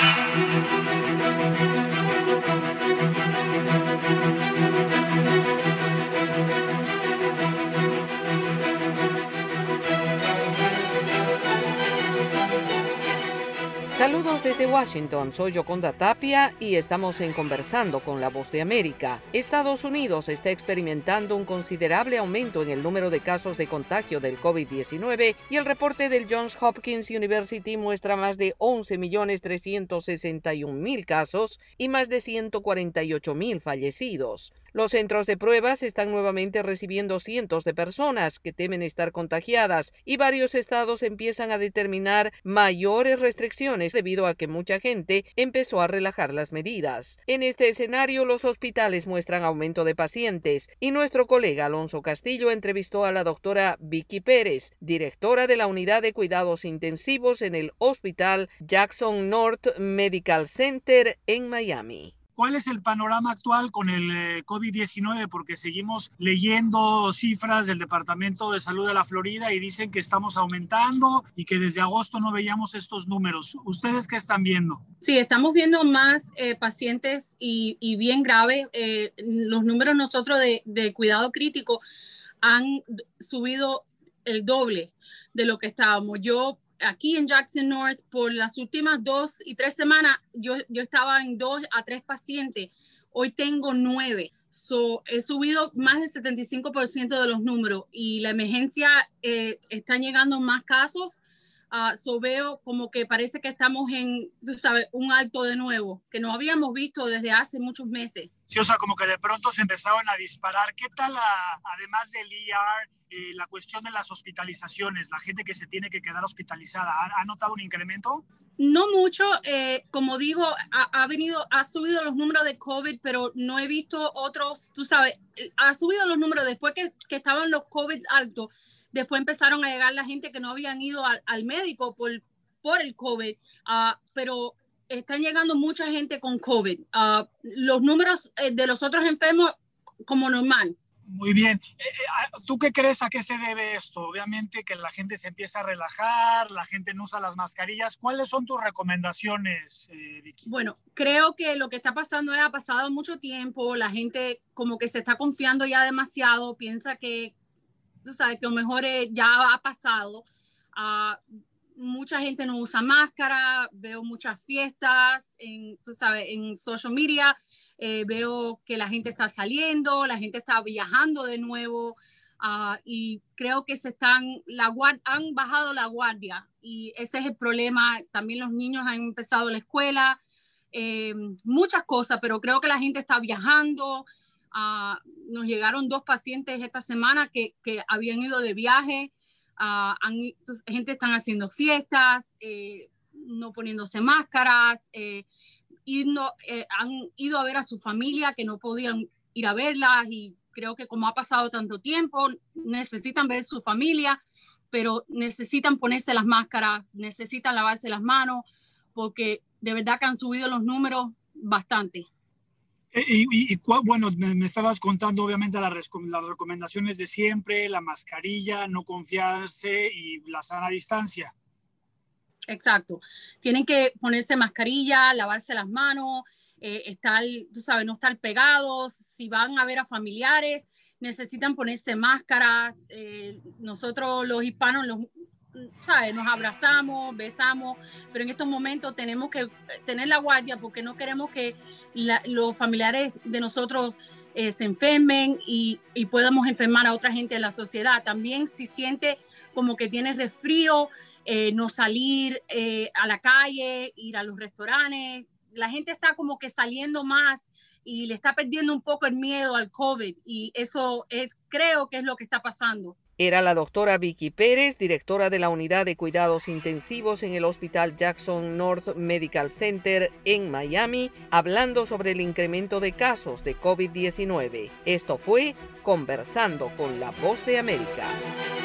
Saludos desde Washington, soy Yoconda Tapia y estamos en Conversando con la Voz de América. Estados Unidos está experimentando un considerable aumento en el número de casos de contagio del COVID-19 y el reporte del Johns Hopkins University muestra más de 11.361.000 casos y más de 148.000 fallecidos. Los centros de pruebas están nuevamente recibiendo cientos de personas que temen estar contagiadas y varios estados empiezan a determinar mayores restricciones debido a que mucha gente empezó a relajar las medidas. En este escenario, los hospitales muestran aumento de pacientes y nuestro colega Alonso Castillo entrevistó a la doctora Vicky Pérez, directora de la Unidad de Cuidados Intensivos en el Hospital Jackson North Medical Center en Miami. ¿Cuál es el panorama actual con el COVID-19? Porque seguimos leyendo cifras del Departamento de Salud de la Florida y dicen que estamos aumentando y que desde agosto no veíamos estos números. ¿Ustedes qué están viendo? Sí, estamos viendo más pacientes y bien grave. Los números nosotros de cuidado crítico han subido el doble de lo que estábamos. Aquí en Jackson North, por las últimas 2 y 3 semanas, yo estaba en 2 a 3 pacientes. Hoy tengo 9. He subido más del 75% de los números y la emergencia están llegando más casos. Veo como que parece que estamos en, un alto de nuevo, que no habíamos visto desde hace muchos meses. Sí, o sea, como que de pronto se empezaron a disparar. ¿Qué tal, además del ER, la cuestión de las hospitalizaciones, la gente que se tiene que quedar hospitalizada? ¿Ha notado un incremento? No mucho. Como digo, ha subido los números de COVID, pero no he visto otros, ha subido los números después que estaban los COVID altos. Después empezaron a llegar la gente que no habían ido al médico por el COVID, pero están llegando mucha gente con COVID. Los números de los otros enfermos como normal. Muy bien. ¿Tú qué crees a qué se debe esto? Obviamente que la gente se empieza a relajar, la gente no usa las mascarillas. ¿Cuáles son tus recomendaciones, Vicky? Bueno, creo que lo que está pasando ha pasado mucho tiempo. La gente como que se está confiando ya demasiado, piensa que que lo mejor ya ha pasado. Mucha gente no usa máscara, veo muchas fiestas en social media, veo que la gente está saliendo, la gente está viajando de nuevo y creo que han bajado la guardia y ese es el problema. También los niños han empezado la escuela, muchas cosas, pero creo que la gente está viajando. Nos llegaron 2 pacientes esta semana que habían ido de viaje. Gente están haciendo fiestas, no poniéndose máscaras, han ido a ver a su familia que no podían ir a verlas y creo que como ha pasado tanto tiempo, necesitan ver su familia, pero necesitan ponerse las máscaras, necesitan lavarse las manos porque de verdad que han subido los números bastante. Bueno, me estabas contando obviamente las recomendaciones de siempre, la mascarilla, no confiarse y la sana distancia. Exacto. Tienen que ponerse mascarilla, lavarse las manos, no estar pegados. Si van a ver a familiares, necesitan ponerse máscara. Nosotros los hispanos nos abrazamos, besamos, pero en estos momentos tenemos que tener la guardia porque no queremos que los familiares de nosotros se enfermen y podamos enfermar a otra gente de la sociedad. También si siente como que tiene resfrío, no salir a la calle, ir a los restaurantes. La gente está como que saliendo más y le está perdiendo un poco el miedo al COVID y eso creo que es lo que está pasando. Era la doctora Vicky Pérez, directora de la Unidad de Cuidados Intensivos en el Hospital Jackson North Medical Center en Miami, hablando sobre el incremento de casos de COVID-19. Esto fue Conversando con la Voz de América.